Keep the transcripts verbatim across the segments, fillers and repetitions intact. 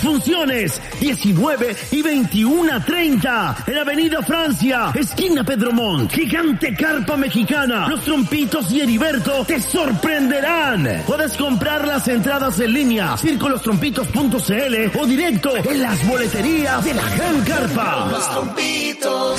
funciones, diecinueve y veintiuno treinta, en Avenida Francia, esquina Pedro Montt. Gigante Carpa Mexicana. Los Trompitos y Heriberto te sorprenderán. Puedes comprar las entradas en línea, circo los trompitos punto c l o directo en las boleterías de la Gran Carpa. Los Trompitos.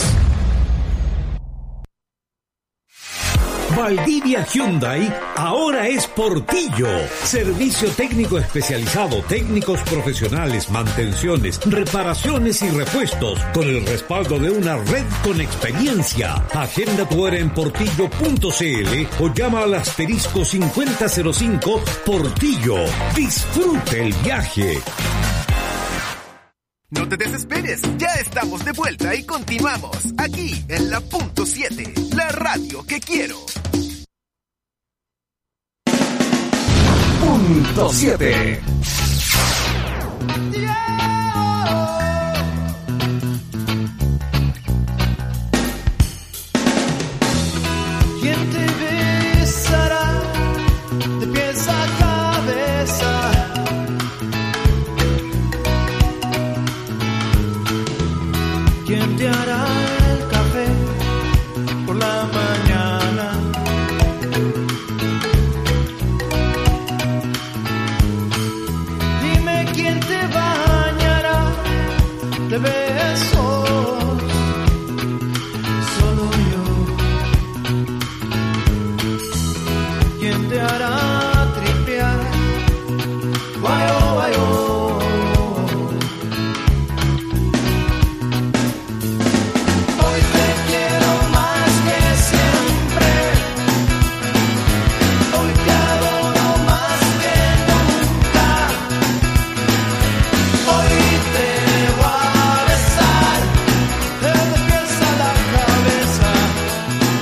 Valdivia Hyundai ahora es Portillo. Servicio técnico especializado, técnicos profesionales, mantenciones, reparaciones y repuestos, con el respaldo de una red con experiencia. Agenda tu hora en portillo punto c l o llama al asterisco cincuenta cero cinco Portillo. Disfrute el viaje. No te desesperes, ya estamos de vuelta y continuamos aquí en la punto siete, la radio que quiero. Punto siete. ¿Quién te besará de pies a cabeza? ¿Quién te hará el café por la mañana? Dime quién te bañará de besos.